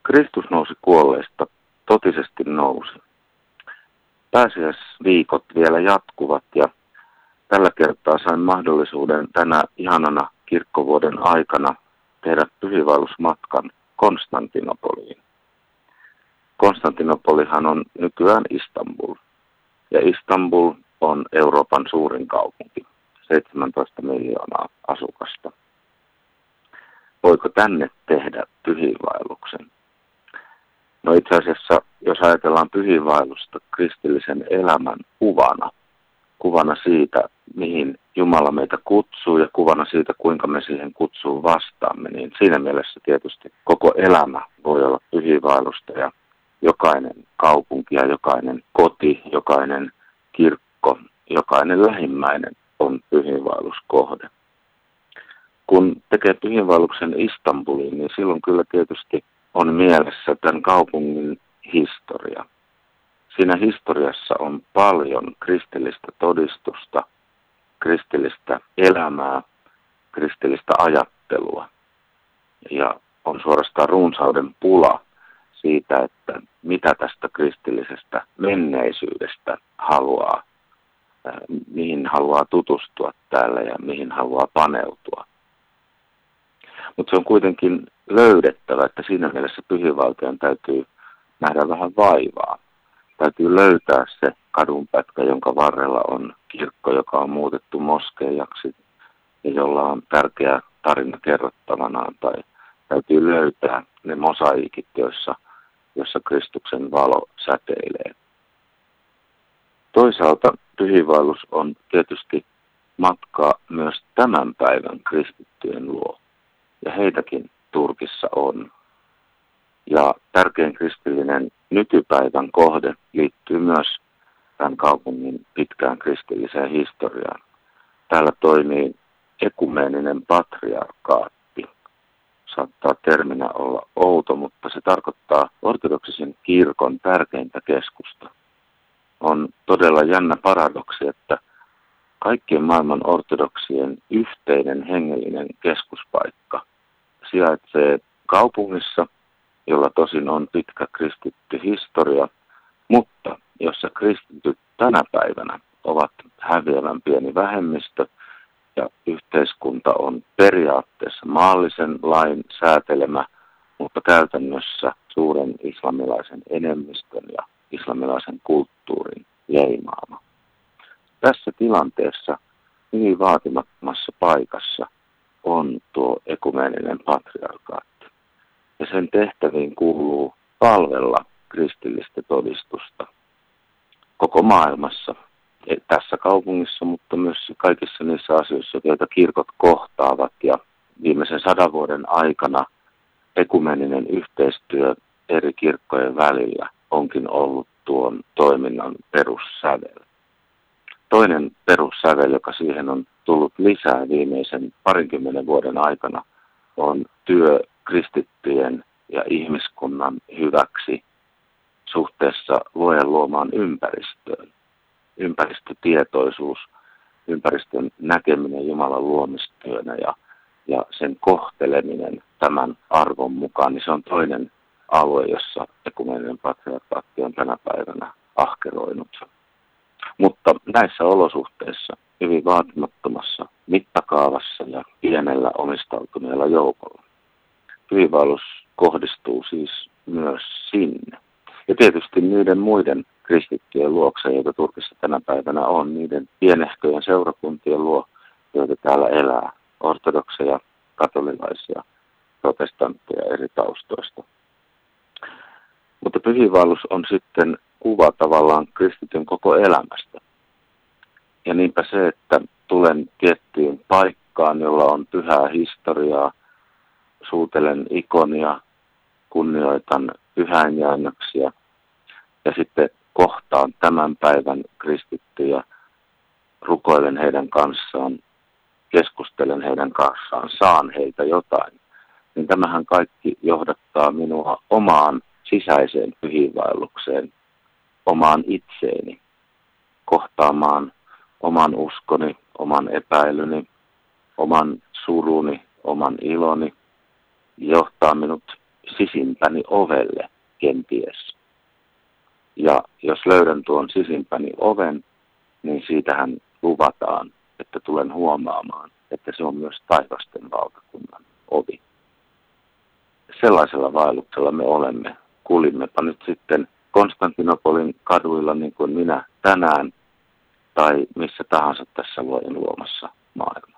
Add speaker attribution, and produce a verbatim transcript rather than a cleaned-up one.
Speaker 1: Kristus nousi kuolleista, totisesti nousi. Pääsiäisviikot vielä jatkuvat ja tällä kertaa sain mahdollisuuden tänä ihanana kirkkovuoden aikana tehdä pyhiinvaellusmatkan Konstantinopoliin. Konstantinopolihan on nykyään Istanbul ja Istanbul on Euroopan suurin kaupunki, seitsemäntoista miljoonaa asukasta. Voiko tänne tehdä pyhiinvaelluksen? No itse asiassa, jos ajatellaan pyhiinvaellusta kristillisen elämän kuvana, kuvana siitä, mihin Jumala meitä kutsuu ja kuvana siitä, kuinka me siihen kutsuun vastaamme, niin siinä mielessä tietysti koko elämä voi olla pyhiinvaellusta ja jokainen kaupunki ja jokainen koti, jokainen kirkko, jokainen lähimmäinen on pyhiinvaelluskohde. Kun tekee pyhiinvaelluksen Istanbuliin, niin silloin kyllä tietysti on mielessä tämän kaupungin historia. Siinä historiassa on paljon kristillistä todistusta, kristillistä elämää, kristillistä ajattelua. Ja on suorastaan runsauden pula siitä, että mitä tästä kristillisestä menneisyydestä haluaa, mihin haluaa tutustua täällä ja mihin haluaa paneutua. Mutta se on kuitenkin löydettävä, että siinä mielessä pyhiinvaeltajan täytyy nähdä vähän vaivaa. Täytyy löytää se kadunpätkä, jonka varrella on kirkko, joka on muutettu moskeijaksi ja jolla on tärkeä tarina kerrottavanaan. Tai täytyy löytää ne mosaiikit, joissa, joissa Kristuksen valo säteilee. Toisaalta pyhiinvaellus on tietysti matkaa myös tämän päivän kristittyjen luo. Ja heitäkin Turkissa on. Ja tärkein kristillinen nykypäivän kohde liittyy myös tämän kaupungin pitkään kristilliseen historiaan. Täällä toimii ekumeeninen patriarkaatti. Saattaa terminä olla outo, mutta se tarkoittaa ortodoksisen kirkon tärkeintä keskusta. On todella jännä paradoksi, että kaikkien maailman ortodoksien yhteinen hengellinen keskuspaikka sijaitsee kaupungissa, jolla tosin on pitkä kristitty historia, mutta jossa kristityt tänä päivänä ovat häviävän pieni vähemmistö ja yhteiskunta on periaatteessa maallisen lain säätelemä, mutta käytännössä suuren islamilaisen enemmistön ja islamilaisen kulttuurin leimaama. Tässä tilanteessa hyvin vaatimattomassa paikassa on tuo ekumeeninen patriarkaatti. Ja sen tehtäviin kuuluu palvella kristillistä todistusta koko maailmassa, tässä kaupungissa, mutta myös kaikissa niissä asioissa, joita kirkot kohtaavat. Ja viimeisen sadan vuoden aikana ekumeeninen yhteistyö eri kirkkojen välillä onkin ollut tuon toiminnan perussävel. Toinen perussävel, joka siihen on tullut lisää viimeisen parinkymmenen vuoden aikana, on työ kristittyjen ja ihmiskunnan hyväksi suhteessa luojan luomaan ympäristöön. Ympäristötietoisuus, ympäristön näkeminen Jumalan luomistyönä ja, ja sen kohteleminen tämän arvon mukaan, niin se on toinen alue, jossa ekumeeninen patriarkaatti on tänä päivänä ahkeroinut. Mutta näissä olosuhteissa, hyvin vaatimattomassa mittakaavassa ja pienellä omistautuneella joukolla, pyhiinvaellus kohdistuu siis myös sinne. Ja tietysti niiden muiden kristittyjen luokse, joita Turkissa tänä päivänä on, niiden pienehköjen seurakuntien luo, joita täällä elää, ortodokseja, katolilaisia, protestantteja eri taustoista. Mutta pyhiinvaellus on sitten kuva tavallaan kristityn koko elämästä. Ja niinpä se, että tulen tiettyyn paikkaan, jolla on pyhää historiaa, suutelen ikonia, kunnioitan pyhäinjäännöksiä ja sitten kohtaan tämän päivän kristittyjä, rukoilen heidän kanssaan, keskustelen heidän kanssaan, saan heitä jotain. Niin tämähän kaikki johdattaa minua omaan sisäiseen pyhiinvaellukseen, omaan itseeni, kohtaamaan oman uskoni, oman epäilyni, oman suruni, oman iloni, johtaa minut sisimpäni ovelle kenties. Ja jos löydän tuon sisimpäni oven, niin siitähän luvataan, että tulen huomaamaan, että se on myös taivasten valtakunnan ovi. Sellaisella vaelluksella me olemme. Kuulimmepa nyt sitten Konstantinopolin kaduilla niin kuin minä tänään, tai missä tahansa tässä luojan luomassa maailmassa.